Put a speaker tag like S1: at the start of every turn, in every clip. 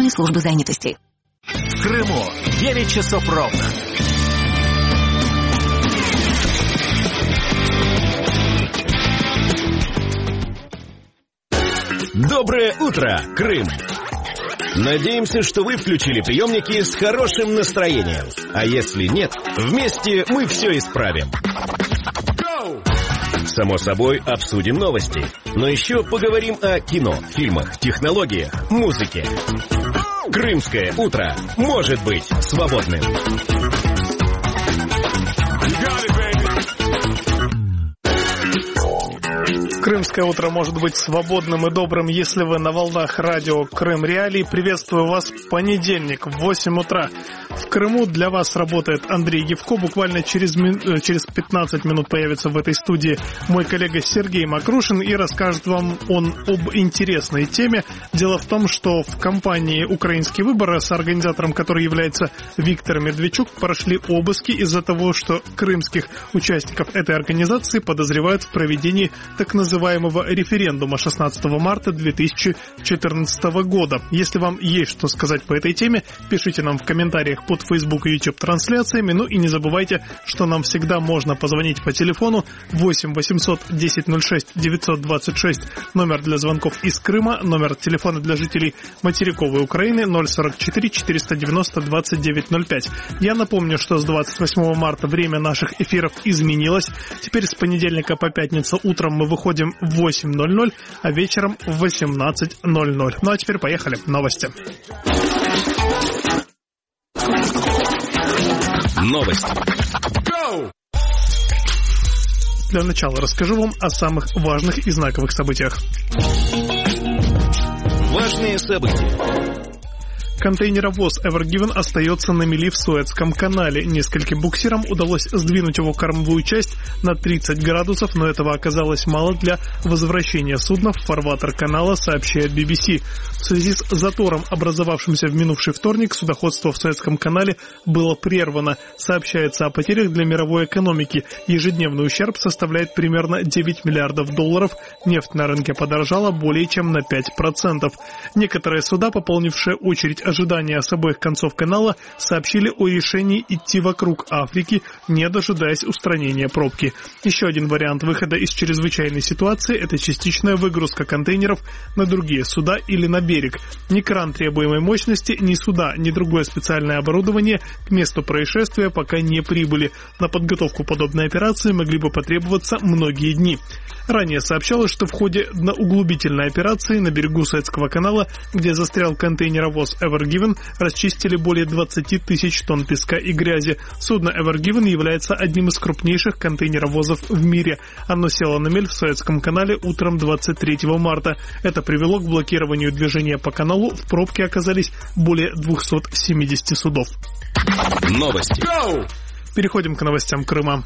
S1: Федеральной службы занятости.
S2: В Крыму 9 часов ровно. Доброе утро, Крым! Надеемся, что вы включили приемники с хорошим настроением. А если нет, вместе мы все исправим. Само собой, обсудим новости. Но еще поговорим о кино, фильмах, технологиях, музыке. Крымское утро может быть свободным.
S3: Крымское утро может быть свободным и добрым, если вы на волнах радио Крым Реалии. Приветствую вас в понедельник в 8 утра. В Крыму для вас работает Андрей Гевко. Буквально через 15 минут появится в этой студии мой коллега Сергей Макрушин и расскажет вам он об интересной теме. Дело в том, что в компании «Украинские выборы», с организатором которой является Виктор Медведчук, прошли обыски из-за того, что крымских участников этой организации подозревают в проведении так называемого референдума 16 марта 2014 года. Если вам есть что сказать по этой теме, пишите нам в комментариях под Facebook и YouTube трансляциями. Ну и не забывайте, что нам всегда можно позвонить по телефону 8 800 1006 926, номер для звонков из Крыма, номер телефона для жителей материковой Украины 044 490 2905. Я напомню, что с 28 марта время наших эфиров изменилось. Теперь с понедельника по пятницу утром мы выходим в 8:00, а вечером в 18:00. Ну а теперь поехали. Новости.
S2: Новости.
S3: Для начала расскажу вам о самых важных и знаковых событиях.
S2: Важные события.
S3: Контейнеровоз Ever Given остается на мели в Суэцком канале. Нескольким буксирам удалось сдвинуть его кормовую часть на 30 градусов, но этого оказалось мало для возвращения судна в фарватер канала, сообщает BBC. В связи с затором, образовавшимся в минувший вторник, судоходство в Суэцком канале было прервано. Сообщается о потерях для мировой экономики. Ежедневный ущерб составляет примерно $9 миллиардов. Нефть на рынке подорожала более чем на 5%. Некоторые суда, пополнившие очередь ожидания с обоих концов канала, сообщили о решении идти вокруг Африки, не дожидаясь устранения пробки. Еще один вариант выхода из чрезвычайной ситуации – это частичная выгрузка контейнеров на другие суда или на берег. Ни кран требуемой мощности, ни суда, ни другое специальное оборудование к месту происшествия пока не прибыли. На подготовку подобной операции могли бы потребоваться многие дни. Ранее сообщалось, что в ходе дноуглубительной операции на берегу Суэцкого канала, где застрял контейнеровоз Ever Given, расчистили более 20 тысяч тонн песка и грязи. Судно Ever Given является одним из крупнейших контейнеровозов в мире. Оно село на мель в Суэцком канале утром 23 марта. Это привело к блокированию движения по каналу. В пробке оказались более 270 судов.
S2: Новости.
S3: Переходим к новостям Крыма.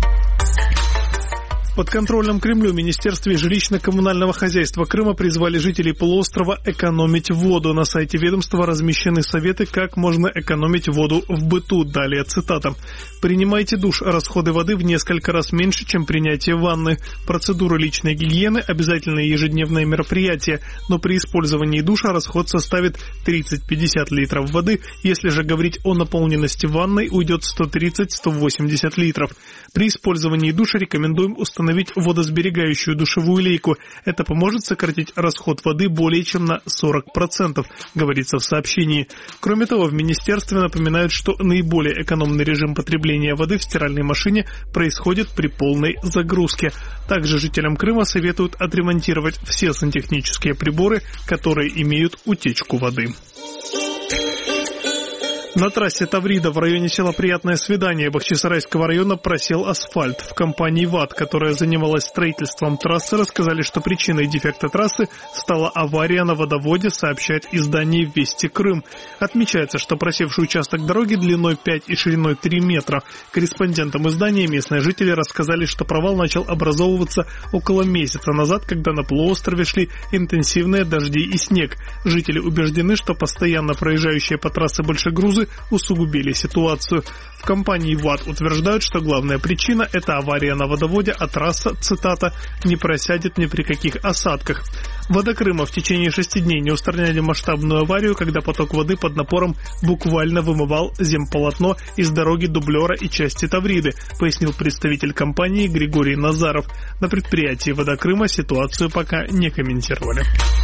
S3: В подконтрольном Кремлю Министерстве жилищно-коммунального хозяйства Крыма призвали жителей полуострова экономить воду. На сайте ведомства размещены советы, как можно экономить воду в быту. Далее цитата. «Принимайте душ. Расходы воды в несколько раз меньше, чем принятие ванны. Процедура личной гигиены – обязательное ежедневное мероприятие, но при использовании душа расход составит 30-50 литров воды. Если же говорить о наполненности ванной, уйдет 130-180 литров. При использовании душа рекомендуем установить водосберегающую душевую лейку. Это поможет сократить расход воды более чем на 40%, говорится в сообщении. Кроме того, в министерстве напоминают, что наиболее экономный режим потребления воды в стиральной машине происходит при полной загрузке. Также жителям Крыма советуют отремонтировать все сантехнические приборы, которые имеют утечку воды. На трассе Таврида в районе села Приятное Свидание Бахчисарайского района просел асфальт. В компании ВАТ, которая занималась строительством трассы, рассказали, что причиной дефекта трассы стала авария на водоводе, сообщает издание «Вести Крым». Отмечается, что просевший участок дороги длиной 5 и шириной 3 метра. Корреспондентам издания местные жители рассказали, что провал начал образовываться около месяца назад, когда на полуострове шли интенсивные дожди и снег. Жители убеждены, что постоянно проезжающие по трассе большегрузы усугубили ситуацию. В компании ВАТ утверждают, что главная причина – это авария на водоводе, а трасса, цитата, «не просядет ни при каких осадках». Вода Крыма в течение 6 дней не устраняли масштабную аварию, когда поток воды под напором буквально вымывал земполотно из дороги дублера и части Тавриды, пояснил представитель компании Григорий Назаров. На предприятии «Вода Крыма» ситуацию пока не комментировали.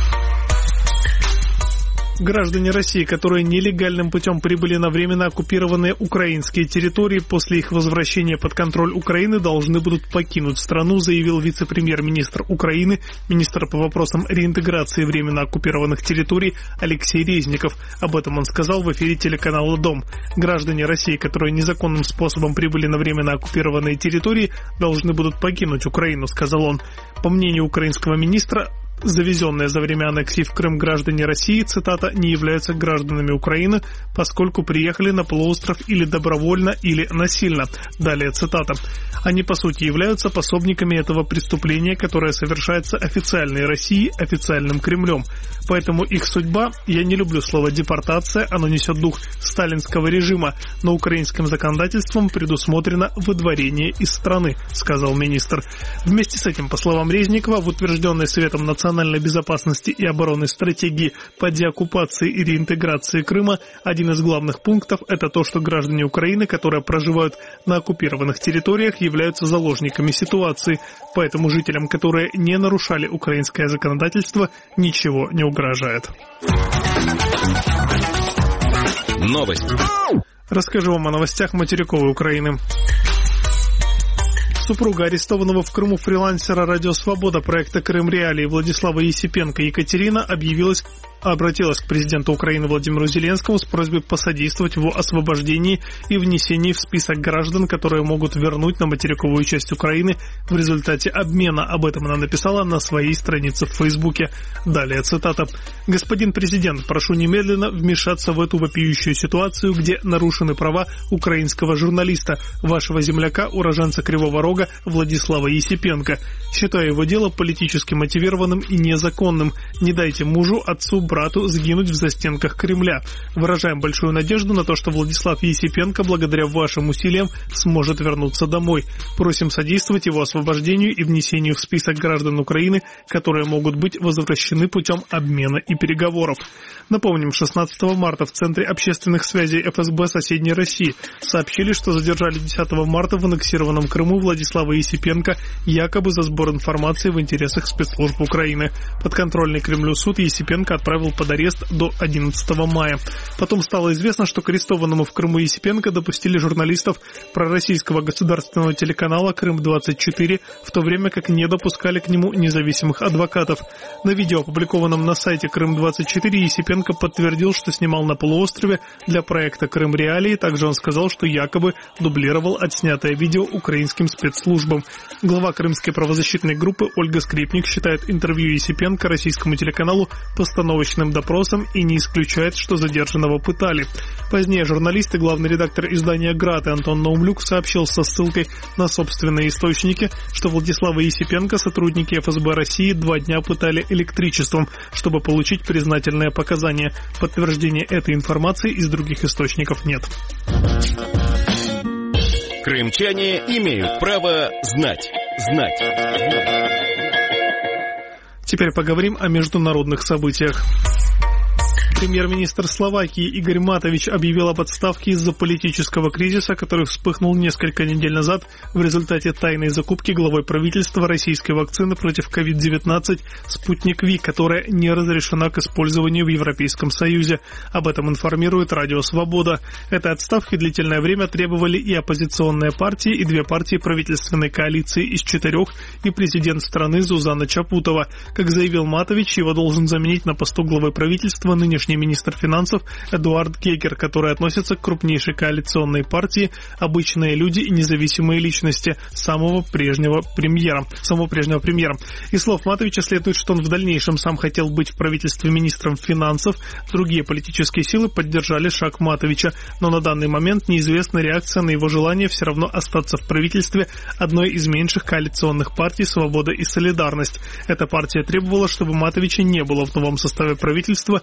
S3: Граждане России, которые нелегальным путем прибыли на временно оккупированные украинские территории, после их возвращения под контроль Украины должны будут покинуть страну, заявил вице-премьер-министр Украины, министр по вопросам реинтеграции временно оккупированных территорий Алексей Резников. Об этом он сказал в эфире телеканала «Дом». Граждане России, которые незаконным способом прибыли на временно оккупированные территории, должны будут покинуть Украину, сказал он. По мнению украинского министра, завезенные за время аннексии в Крым граждане России, цитата, не являются гражданами Украины, поскольку приехали на полуостров или добровольно, или насильно. Далее цитата. Они, по сути, являются пособниками этого преступления, которое совершается официальной Россией, официальным Кремлем. Поэтому их судьба, я не люблю слово депортация, оно несет дух сталинского режима, но украинским законодательством предусмотрено выдворение из страны, сказал министр. Вместе с этим, по словам Резникова, в утвержденной Советом национальной безопасности и обороны стратегии по деоккупации и реинтеграции Крыма, один из главных пунктов – это то, что граждане Украины, которые проживают на оккупированных территориях, являются заложниками ситуации. Поэтому жителям, которые не нарушали украинское законодательство, ничего не угрожает.
S2: Новость.
S3: Расскажу вам о новостях материковой Украины. Супруга арестованного в Крыму фрилансера «Радио Свобода» проекта «Крым Реалии» Владислава Есипенко Екатерина обратилась к президенту Украины Владимиру Зеленскому с просьбой посодействовать в его освобождении и внесении в список граждан, которые могут вернуть на материковую часть Украины в результате обмена. Об этом она написала на своей странице в Фейсбуке. Далее цитата. «Господин президент, прошу немедленно вмешаться в эту вопиющую ситуацию, где нарушены права украинского журналиста, вашего земляка, уроженца Кривого Рога Владислава Есипенко. Считаю его дело политически мотивированным и незаконным. Не дайте мужу, отцу, брату сгинуть в застенках Кремля. Выражаем большую надежду на то, что Владислав Есипенко, благодаря вашим усилиям, сможет вернуться домой. Просим содействовать его освобождению и внесению в список граждан Украины, которые могут быть возвращены путем обмена и переговоров». Напомним, 16 марта в Центре общественных связей ФСБ соседней России сообщили, что задержали 10 марта в аннексированном Крыму Владислава Есипенко якобы за сбор информации в интересах спецслужб Украины. Подконтрольный Кремлю суд Есипенко отправил под арест до 11 мая. Потом стало известно, что к арестованному в Крыму Есипенко допустили журналистов пророссийского государственного телеканала «Крым-24», в то время как не допускали к нему независимых адвокатов. На видео, опубликованном на сайте «Крым-24», Есипенко подтвердил, что снимал на полуострове для проекта «Крым Реалии». Также он сказал, что якобы дублировал отснятое видео украинским спецслужбам. Глава крымской правозащитной группы Ольга Скрипник считает интервью Есипенко российскому телеканалу постановочным допросом и не исключает, что задержанного пытали. Позднее журналист и главный редактор издания «Град» Антон Наумлюк сообщил со ссылкой на собственные источники, что Владислава Есипенко сотрудники ФСБ России 2 дня пытали электричеством, чтобы получить признательное показание. Подтверждения этой информации из других источников нет.
S2: Крымчане имеют право знать.
S3: Теперь поговорим о международных событиях. Премьер-министр Словакии Игорь Матович объявил об отставке из-за политического кризиса, который вспыхнул несколько недель назад в результате тайной закупки главой правительства российской вакцины против COVID-19 «Спутник Ви», которая не разрешена к использованию в Европейском Союзе. Об этом информирует Радио Свобода. Этой отставки длительное время требовали и оппозиционные партии, и 2 партии правительственной коалиции из 4, и президент страны Зузана Чапутова. Как заявил Матович, его должен заменить на посту главы правительства нынешний министр финансов Эдуард Гегер, который относится к крупнейшей коалиционной партии «Обычные люди и независимые личности» самого прежнего премьера. Из слов Матовича следует, что он в дальнейшем сам хотел быть в правительстве министром финансов. Другие политические силы поддержали шаг Матовича, но на данный момент неизвестна реакция на его желание все равно остаться в правительстве одной из меньших коалиционных партий «Свобода и солидарность». Эта партия требовала, чтобы Матовича не было в новом составе правительства ни на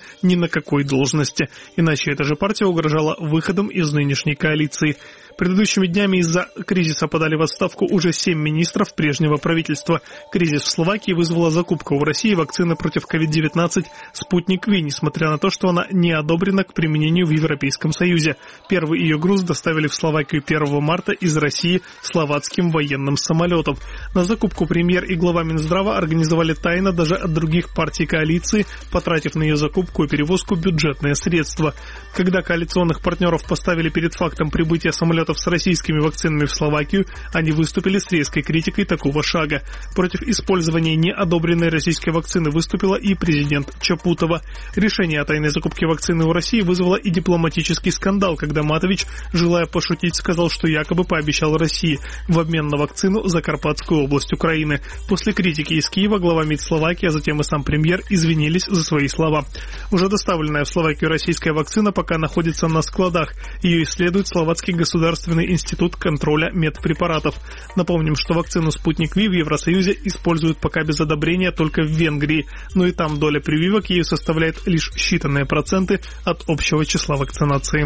S3: какой должности. Иначе эта же партия угрожала выходом из нынешней коалиции. Предыдущими днями из-за кризиса подали в отставку уже 7 министров прежнего правительства. Кризис в Словакии вызвала закупка у России вакцины против COVID-19 «Спутник Ви», несмотря на то, что она не одобрена к применению в Европейском Союзе. Первый ее груз доставили в Словакию 1 марта из России словацким военным самолетом. На закупку премьер и глава Минздрава организовали тайно даже от других партий коалиции, потратив на ее закупку и перевозку бюджетные средства. Когда коалиционных партнеров поставили перед фактом прибытия самолетов с российскими вакцинами в Словакию, они выступили с резкой критикой такого шага. Против использования неодобренной российской вакцины выступила и президент Чапутова. Решение о тайной закупке вакцины у России вызвало и дипломатический скандал, когда Матович, желая пошутить, сказал, что якобы пообещал России в обмен на вакцину Закарпатскую область Украины. После критики из Киева глава МИД Словакии, а затем и сам премьер извинились за свои слова. Уже доставленная в Словакию российская вакцина пока находится на складах. Ее исследует Словацкий государственный институт контроля медпрепаратов. Напомним, что вакцину «Спутник Ви» в Евросоюзе используют пока без одобрения только в Венгрии, но и там доля прививок ею составляет лишь считанные проценты от общего числа вакцинации.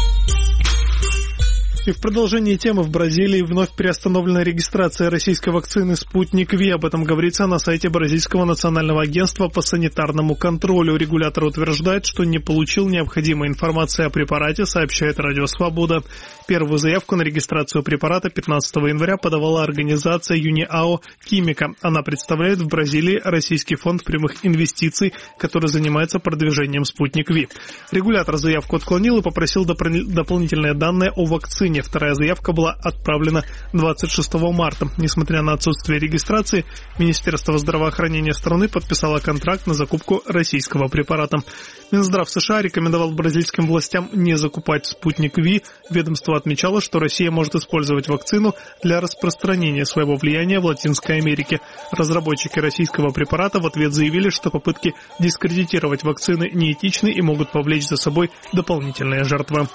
S3: И в продолжении темы в Бразилии вновь приостановлена регистрация российской вакцины «Спутник Ви». Об этом говорится на сайте Бразильского национального агентства по санитарному контролю. Регулятор утверждает, что не получил необходимой информации о препарате, сообщает Радио Свобода. Первую заявку на регистрацию препарата 15 января подавала организация Юниао Química. Она представляет в Бразилии Российский фонд прямых инвестиций, который занимается продвижением «Спутник Ви». Регулятор заявку отклонил и попросил дополнительные данные о вакцине. Вторая заявка была отправлена 26 марта. Несмотря на отсутствие регистрации, Министерство здравоохранения страны подписало контракт на закупку российского препарата. Минздрав США рекомендовал бразильским властям не закупать «Спутник Ви». Ведомство отмечало, что Россия может использовать вакцину для распространения своего влияния в Латинской Америке. Разработчики российского препарата в ответ заявили, что попытки дискредитировать вакцины неэтичны и могут повлечь за собой дополнительные жертвы.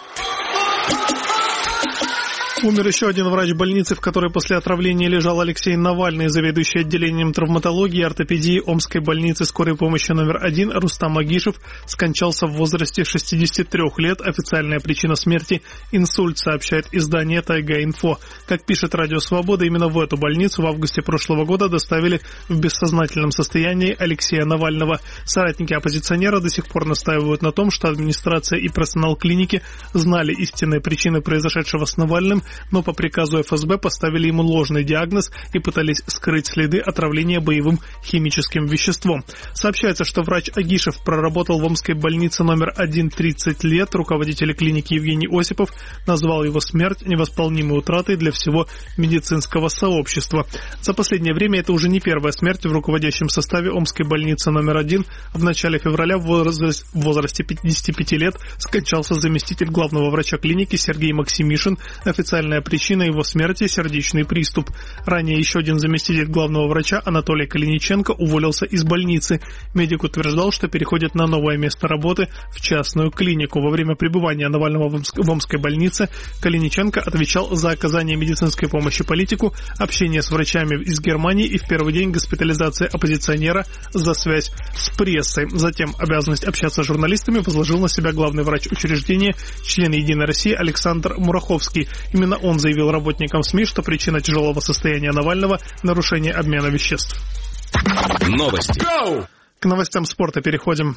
S3: Умер еще один врач больницы, в которой после отравления лежал Алексей Навальный. Заведующий отделением травматологии и ортопедии Омской больницы скорой помощи номер 1 Рустам Агишев скончался в возрасте 63 лет. Официальная причина смерти – инсульт, сообщает издание «Тайга-Инфо». Как пишет Радио Свобода, именно в эту больницу в августе прошлого года доставили в бессознательном состоянии Алексея Навального. Соратники оппозиционера до сих пор настаивают на том, что администрация и персонал клиники знали истинные причины произошедшего с Навальным, но по приказу ФСБ поставили ему ложный диагноз и пытались скрыть следы отравления боевым химическим веществом. Сообщается, что врач Агишев проработал в Омской больнице номер 1 30 лет. Руководитель клиники Евгений Осипов назвал его смерть невосполнимой утратой для всего медицинского сообщества. За последнее время это уже не первая смерть в руководящем составе Омской больницы номер 1. В начале февраля в возрасте 55 лет скончался заместитель главного врача клиники Сергей Максимишин. Официальная причина его смерти – сердечный приступ. Ранее еще один заместитель главного врача Анатолий Калиниченко уволился из больницы. Медик утверждал, что переходит на новое место работы в частную клинику. Во время пребывания Навального в Омской больнице Калиниченко отвечал за оказание медицинской помощи политику, общение с врачами из Германии и в первый день госпитализации оппозиционера за связь с прессой. Затем обязанность общаться с журналистами возложил на себя главный врач учреждения, член «Единой России» Александр Мураховский. Именно он заявил работникам СМИ, что причина тяжелого состояния Навального – нарушение обмена веществ.
S2: Новости.
S3: К новостям спорта переходим.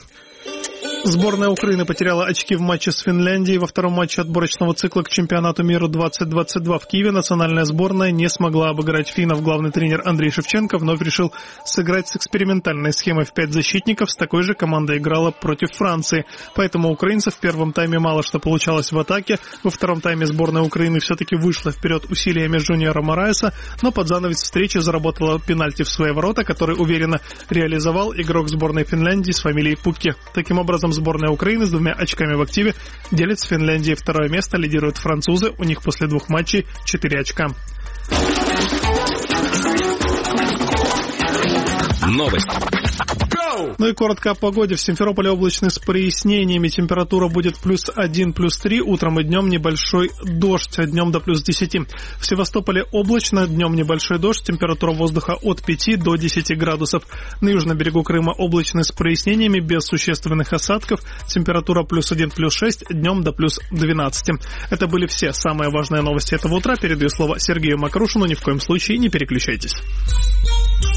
S3: Сборная Украины потеряла очки в матче с Финляндией. Во втором матче отборочного цикла к чемпионату мира 2022 в Киеве национальная сборная не смогла обыграть финнов. Главный тренер Андрей Шевченко вновь решил сыграть с экспериментальной схемой в 5 защитников. С такой же команда играла против Франции. Поэтому у украинцев в первом тайме мало что получалось в атаке. Во втором тайме сборная Украины все-таки вышла вперед усилиями Жуниора Мораеса, но под занавес встречи заработала пенальти в свои ворота, который уверенно реализовал игрок сборной Финляндии с фамилией Пукки. Таким образом, сборная Украины с 2 очками в активе делит с Финляндией второе место, лидируют французы, у них после 2 матчей 4 очка.
S2: Новости.
S3: Ну и коротко о погоде. В Симферополе облачно с прояснениями. Температура будет +1, +3. Утром и днем небольшой дождь, днем до +10. В Севастополе облачно, днем небольшой дождь. Температура воздуха от 5 до 10 градусов. На южном берегу Крыма облачно с прояснениями, без существенных осадков. Температура +1, +6, днем до +12. Это были все самые важные новости этого утра. Передаю слово Сергею Макрушину. Ни в коем случае не переключайтесь.